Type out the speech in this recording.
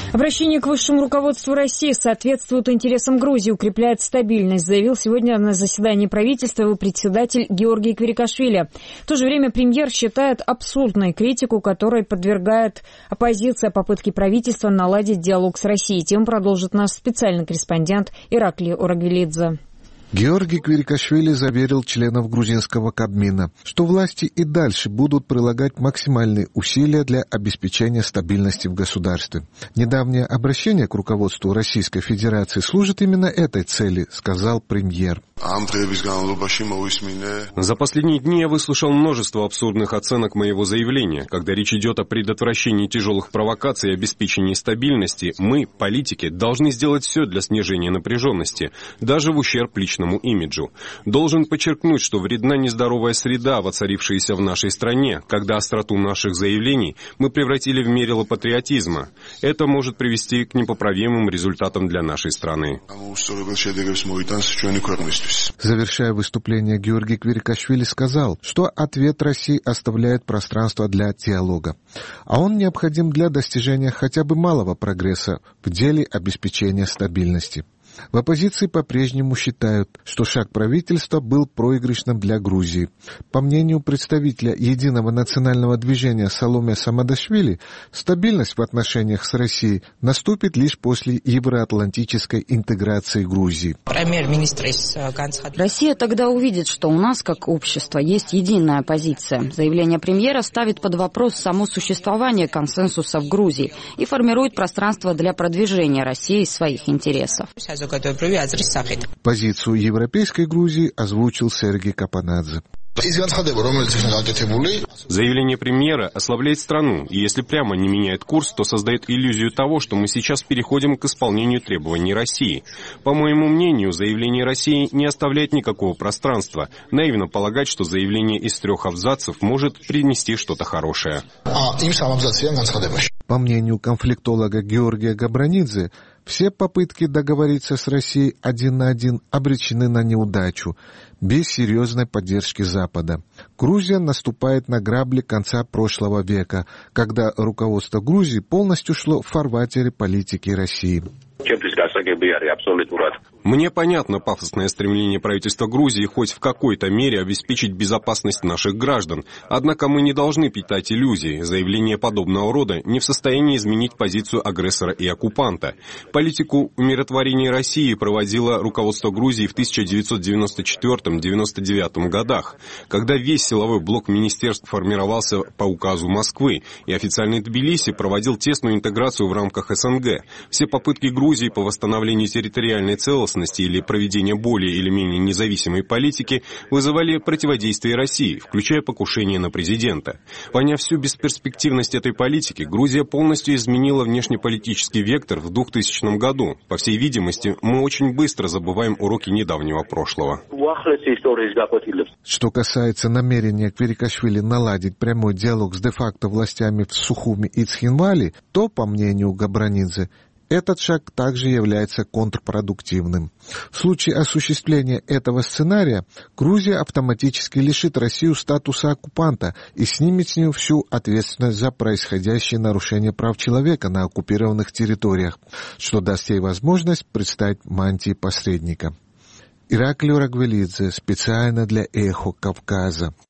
Обращение к высшему руководству России соответствует интересам Грузии, укрепляет стабильность, заявил сегодня на заседании правительства его председатель Георгий Квирикашвили. В то же время премьер считает абсурдной критику, которой подвергает оппозиция попытки правительства наладить диалог с Россией. Тем продолжит наш специальный корреспондент Ираклий Орагвелидзе. Георгий Квирикашвили заверил членов грузинского Кабмина, что власти и дальше будут прилагать максимальные усилия для обеспечения стабильности в государстве. Недавнее обращение к руководству Российской Федерации служит именно этой цели, сказал премьер. За последние дни я выслушал множество абсурдных оценок моего заявления. Когда речь идет о предотвращении тяжелых провокаций и обеспечении стабильности, мы, политики, должны сделать все для снижения напряженности, даже в ущерб личному имиджу. Должен подчеркнуть, что вредна нездоровая среда, воцарившаяся в нашей стране, когда остроту наших заявлений мы превратили в мерило патриотизма. Это может привести к непоправимым результатам для нашей страны. Завершая выступление, Георгий Квирикашвили сказал, что ответ России оставляет пространство для диалога, а он необходим для достижения хотя бы малого прогресса в деле обеспечения стабильности. В оппозиции по-прежнему считают, что шаг правительства был проигрышным для Грузии. По мнению представителя Единого национального движения Саломе Самадашвили, стабильность в отношениях с Россией наступит лишь после евроатлантической интеграции Грузии. Россия тогда увидит, что у нас, как общество, есть единая позиция. Заявление премьера ставит под вопрос само существование консенсуса в Грузии и формирует пространство для продвижения России своих интересов. Позицию европейской Грузии озвучил Сергей Капанадзе. Заявление премьера ослабляет страну, и если прямо не меняет курс, то создает иллюзию того, что мы сейчас переходим к исполнению требований России. По моему мнению, заявление России не оставляет никакого пространства. Наивно полагать, что заявление из 3 абзацев может принести что-то хорошее. По мнению конфликтолога Георгия Габранидзе, все попытки договориться с Россией один на один обречены на неудачу, без серьезной поддержки Запада. Грузия наступает на грабли конца прошлого века, когда руководство Грузии полностью шло в фарватере политики России. Мне понятно пафосное стремление правительства Грузии хоть в какой-то мере обеспечить безопасность наших граждан. Однако мы не должны питать иллюзии. Заявление подобного рода не в состоянии изменить позицию агрессора и оккупанта. Политику умиротворения России проводило руководство Грузии в 1994-1999 годах, когда весь силовой блок министерств формировался по указу Москвы, и официальный Тбилиси проводил тесную интеграцию в рамках СНГ. Все попытки Грузии по восстановлению территориальной целостности или проведения более или менее независимой политики вызывали противодействие России, включая покушение на президента. Поняв всю бесперспективность этой политики, Грузия полностью изменила внешнеполитический вектор в 2000 году. По всей видимости, мы очень быстро забываем уроки недавнего прошлого. Что касается намерения Квирикашвили наладить прямой диалог с де-факто властями в Сухуми и Цхинвали, то, по мнению Габранидзе, этот шаг также является контрпродуктивным. В случае осуществления этого сценария Грузия автоматически лишит Россию статуса оккупанта и снимет с нее всю ответственность за происходящие нарушения прав человека на оккупированных территориях, что даст ей возможность предстать мантией посредника. Ираклий Орагвелидзе специально для «Эхо Кавказа».